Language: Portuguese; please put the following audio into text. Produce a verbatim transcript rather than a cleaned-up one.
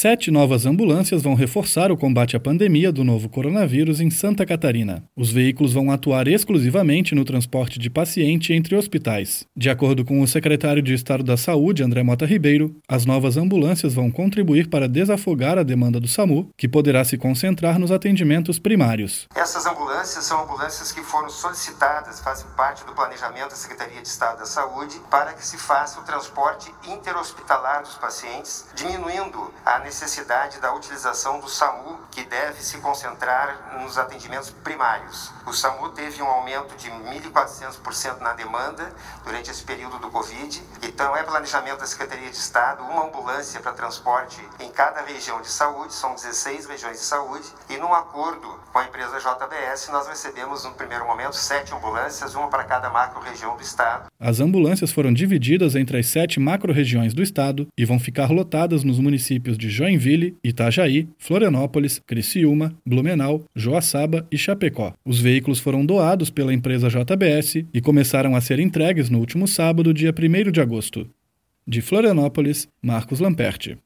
Sete novas ambulâncias vão reforçar o combate à pandemia do novo coronavírus em Santa Catarina. Os veículos vão atuar exclusivamente no transporte de paciente entre hospitais. De acordo com o secretário de Estado da Saúde, André Mota Ribeiro, as novas ambulâncias vão contribuir para desafogar a demanda do SAMU, que poderá se concentrar nos atendimentos primários. Essas ambulâncias são ambulâncias que foram solicitadas, fazem parte do planejamento da Secretaria de Estado da Saúde, para que se faça o transporte interhospitalar dos pacientes, diminuindo a necessidade da utilização do SAMU, que deve se concentrar nos atendimentos primários. O SAMU teve um aumento de mil e quatrocentos por cento na demanda durante esse período do Covid, então é planejamento da Secretaria de Estado uma ambulância para transporte em cada região de saúde, são dezesseis regiões de saúde, e num acordo com a empresa J B S nós recebemos no primeiro momento sete ambulâncias, uma para cada macro-região do estado. As ambulâncias foram divididas entre as sete macro-regiões do estado e vão ficar lotadas nos municípios de Joinville, Itajaí, Florianópolis, Criciúma, Blumenau, Joaçaba e Chapecó. Os veículos foram doados pela empresa J B S e começaram a ser entregues no último sábado, dia primeiro de agosto. De Florianópolis, Marcos Lamperti.